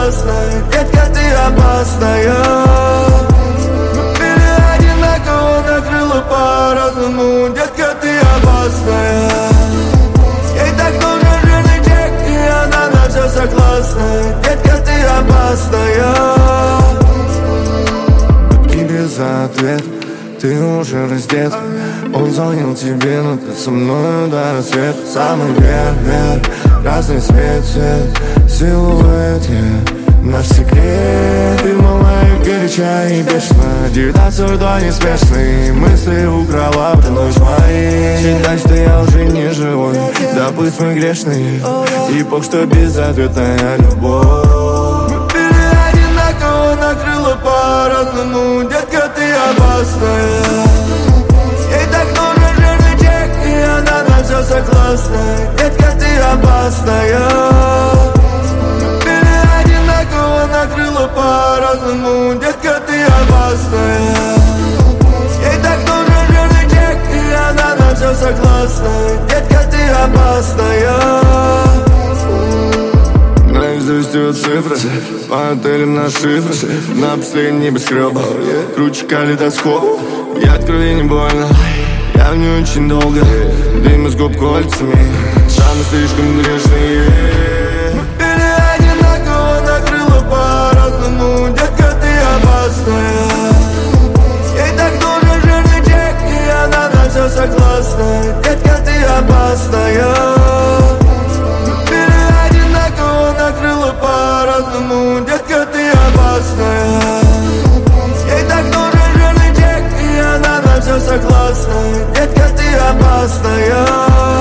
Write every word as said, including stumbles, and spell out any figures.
согласна, детка, ты опасная. Мы были одинаково, накрыло по-разному, детка, ты опасная. Ей так нужен жирный чек, и она на все согласна, детка, ты опасная. Гудки без ответ, ты уже раздет. Он звонил тебе, но ты со мною до рассвета. Самый вверх, вверх, красный свет, свет, силуэт, yeah. Наш секрет, ты малая, горяча и бешена. Девятнадцать ртва неспешный, мысли украла в ночь моей. Считай, что я уже не живой, да пусть мы грешные. И бог, что безответная любовь. Мы были одинаково, накрыло по-разному, детка, ты опасная. Ей так нужен жирный чек, и она на все согласна, детка, ты опасная. Мы были одинаково, накрыло по-разному, детка, ты опасная. Ей так нужен жирный чек, и она на все согласна, детка, ты опасная. Наизусть ее цифры, по отелям на шифры, на последний небоскреб, круче калейдоскоп. Я от крови не больно, я в ней очень долго. Дым из губ кольцами, сам слишком грешный. Мы были одинаково, накрыло по-разному, детка, ты опасная. Ей так нужен жирный чек, и она на все согласна, детка, ты опасная. Мы были одинаково, накрыло по-разному, детка, ты опасная. Ей так нужен жирный чек, и она на все согласна, детка, ты опасная.